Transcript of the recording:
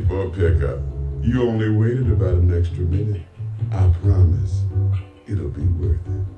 for a pickup. You only waited about an extra minute. I promise it'll be worth it.